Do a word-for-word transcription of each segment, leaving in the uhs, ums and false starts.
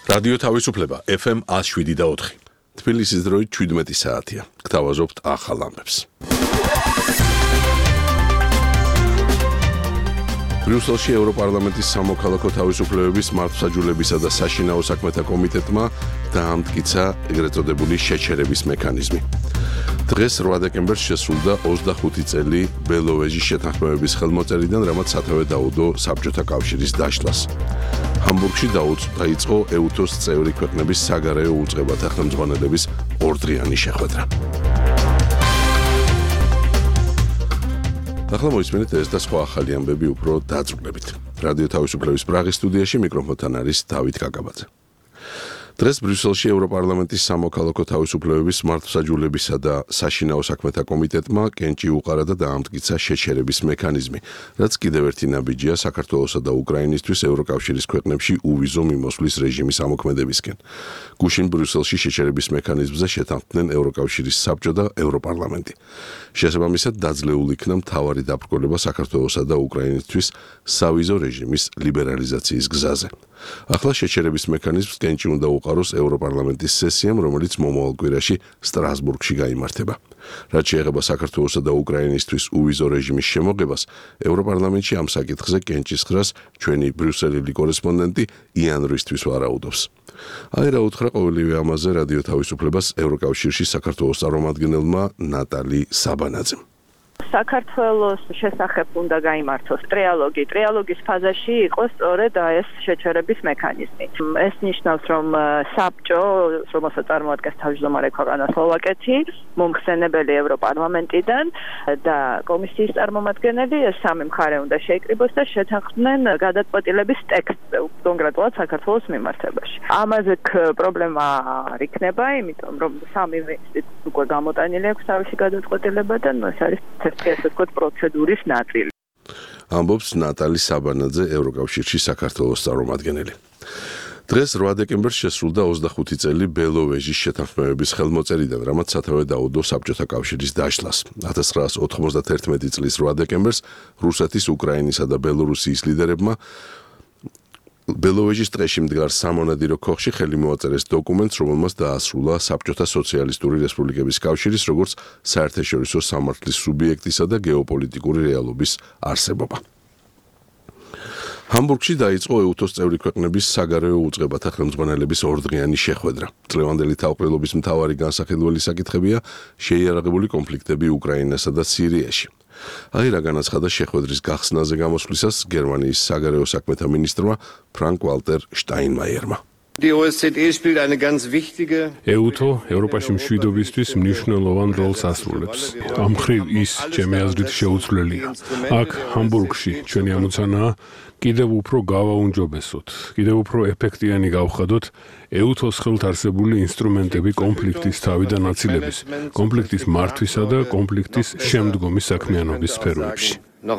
რადიო თავისუფლება ეფ ემ one oh seven და four. თბილისის დროით seventeen საათია. გთავაზობთ ახალ ამბებს. ბრიუსელში ევროპარლამენტის სამოქალაქო თავისუფლებების მართლმსაჯულებისა და საშინაო საქმეთა კომიტეტმა დაამტკიცა ეგრეთ წოდებული შეჩერების მექანიზმი. დღეს eight დეკემბერს შესრულდა twenty-five წელი ბელოვეჟის შეთანხმებების ხელმოწერიდან, რამაც სათავე დაუდო საბჭოთა კავშირის დაშლას. ჰამბურგში დაიწყო ე უ თოს წევრი ქვეყნების საგარეო უწყებათა ხელმძღვანელების ორდრიანი შეხვედრა. ახლა მოისმენთ ეს და სხვა ახალი ამბები უფრო დაწვრილებით. რადიო თავისუფლების პრაღის სტუდიაში მიკროფონთან არის დავით კაკაბაძე. დღეს ბრიუსელში ევროპარლამენტის სამოქალაქო თავისუფლებების მართლმსაჯულებისა და საშინაო საქმეთა კომიტეტმა კენჭი უყარა და დაამტკიცა შეჩერების მექანიზმი, რაც კიდევ ერთი ნაბიჯია საქართველოსა და უკრაინისთვის ევროკავშირის ქვეყნებში უვიზო მიმოსვლის რეჟიმის ამოქმედებისკენ. გუშინ ბრიუსელში შეჩერების მექანიზმზე შეთანხმდნენ ევროკავშირის საბჭო და ევროპარლამენტი. შესაბამისად დაძლეულ იქნა მთავარი დაბრკოლება საქართველოსა და უკრაინისთვის სავიზო რეჟიმის ლიბერალიზაციის გზაზე. ახლა შეჩერების მექანიზმს კენჭი უნდა უყაროს ევროპარლამენტის სესიამ, რომელიც მომავალ კვირაში სტრასბურგში გაიმართება. რაც შეეხება საქართველოსა და უკრაინისთვის უვიზო რეჟიმის შემოღებას, ევროპარლამენტში ამ საკითხზე კენჭის ხრას ჩვენი ბრიუსელელი კორესპონდენტი იან რისთვის ვარაუდობს. აი რა უთხრა ყოველივე ამაზე რადიო თავისუფლებას ევროკავშირში საქართველოს წარმომადგენელმა ნატალი საბანაძემ. საქართველოს შესახებ უნდა გაიმართოს ტრიალოგი. ტრიალოგის ფაზაში იყოს სწორედ ეს შეჩერების მექანიზმი. ეს ნიშნავს, რომ საბჭო, რომელსაც წარმოადგენს თავმჯდომარე ქვეყანა სლოვაკეთი, მომხსენებელი ევროპარლამენტიდან და კომისიის წარმომადგენელი, ეს სამი მხარე უნდა შეიკრიბოს და შეთანხმდნენ გადაწყვეტილების ტექსტზე, კონკრეტულად საქართველოს მიმართებაში. ამაზე პრობლემა არ იქნება, იმიტომ რომ სამი ინსტიტუტი უკვე გამოტანილი აქვს თავისი გადაწყვეტილება და ეს არის ესე ვთქვათ პროცედურის ნაწილი. ამბობს ნატალი საბანაძე, ევროკავშირში საქართველოს წარმომადგენელი. დღეს eight დეკემბერს შესრულდა twenty-five წელი ბელოვეჟის შეთანხმებების ხელმოწერიდან, რამაც სათავე დაუდო საბჭოთა კავშირის დაშლას. nineteen ninety-one წლის eight დეკემბერს რუსეთის, უკრაინისა და ბელორუსიის ლიდერებმა ბელოვეჟის ტყეში მდგარ სამონადირო ქოხში ხელი მოაწერეს დოკუმენტს, რომელმაც დაასრულა საბჭოთა სოციალისტური რესპუბლიკების კავშირის როგორც საერთაშორისო სამართლის სუბიექტისა და გეოპოლიტიკური რეალობის არსებობა. ჰამბურგში დაიწყო ე უ თოს წევრი ქვეყნების საგარეო უწყებათა ხელმძღვანელების ორდრიანი შეხვედრა. წლევანდელი თავყრილობის მთავარი განსახილველი საკითხებია შეიარაღებული კონფლიქტები უკრაინასა და სირიაში. აი რა განაცხადა შეხვედრის გახსნაზე გამოსვლისას გერმანიის საგარეო საქმეთა მინისტრმა ფრანკ ვალტერ შტაინმაიერმა. ე უ თო ევროპაში მშვიდობისთვის მნიშვნელოვან როლს ასრულებს. ამ მხრივ ის, ჩემი აზრით, შეუცვლელია. აქ ჰამბურგში ჩვენი ამოცანაა კიდევ უფრო გავაუნჯობესოთ, კიდევ უფრო ეფექტიანი გავხადოთ ე უ თოს ხელთ არსებული ინსტრუმენტები კონფლიქტის თავიდან აცილების, კონფლიქტის მართვისა და კონფლიქტის შემდგომი საქმიანობის სფეროებში.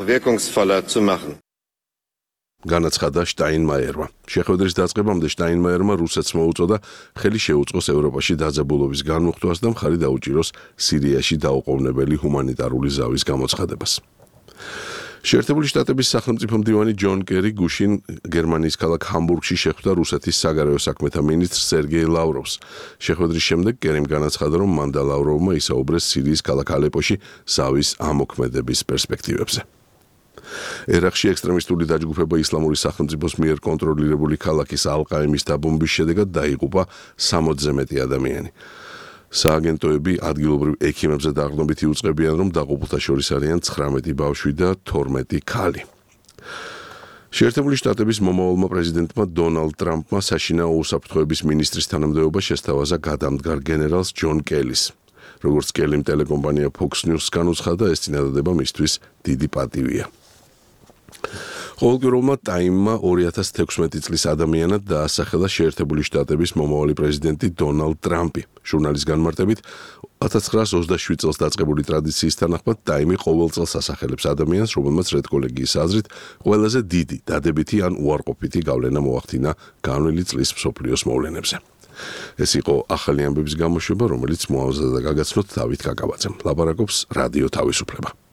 განაცხადა შტაინმაიერმა. შეხვედრის დაწყებამდე შტაინმაიერმა რუსეთს მოუწოდა ხელი შეუწყოს ევროპაში დაძაბულობის განმუხტვას და მხარი დაუჭიროს სირიაში დაუყოვნებელი ჰუმანიტარული ზავის გამოცხადებას. შეერთებული შტატების სახელმწიფო მდივანი ჯონ კერი გუშინ გერმანიის ქალაქ ჰამბურგში შეხვდა რუსეთის საგარეო საქმეთა მინისტრ სერგეი ლავროვს. შეხვედრის შემდეგ კერიმ განაცხადა, რომ მან და ლავროვმა ისაუბრეს სირიის ქალაქ ალეპოში ზავის ამოქმედების პერსპექტივებზე. ერაყში ექსტრემისტული დაჯგუფება ისლამური სახელმწიფოს მიერ კონტროლირებული ქალაქის ალ-ყაიმის დაბომბვის შედეგად დაიღუპა sixty-ზე მეტი ადამიანი. სააგენტოები ადგილობრივ ექიმებზე დაყრდნობით იუწყებიან, რომ დაღუპულთა შორის არიან nineteen ბავშვი და twelve ქალი. შეერთებული შტატების მომავალმა პრეზიდენტმა დონალდ ტრამპმა საშინაო უსაფრთხოების მინისტრის თანამდებობა შესთავაზა გადამდგარ გენერალს ჯონ კელის. როგორც კელიმ ტელეკომპანია Fox News-ს განუცხადა, ეს წინადადება მისთვის დიდი პატივია. ყოველკვირეულმა ტაიმმა two thousand sixteen წლის ადამიანად დაასახელა შეერთებული შტატების მომავალი პრეზიდენტი დონალდ ტრამპი. ჟურნალის განმარტებით, nineteen twenty-seven წელს დაწყებული ტრადიციის თანახმად ტაიმი ყოველ წელს ასახელებს ადამიანს, რომელმაც რედკოლეგიის აზრით ყველაზე დიდი, დადებითი ან უარყოფითი გავლენა მოახდინა განვლილი წლის მსოფლიოს მოვლენებზე. ეს იყო ახალი ამბების გამოშვება, რომელიც მოამზადა და გაგაცნოთ დავით კაკაბაძემ. ლაპარაკობს რადიო თავისუფლება.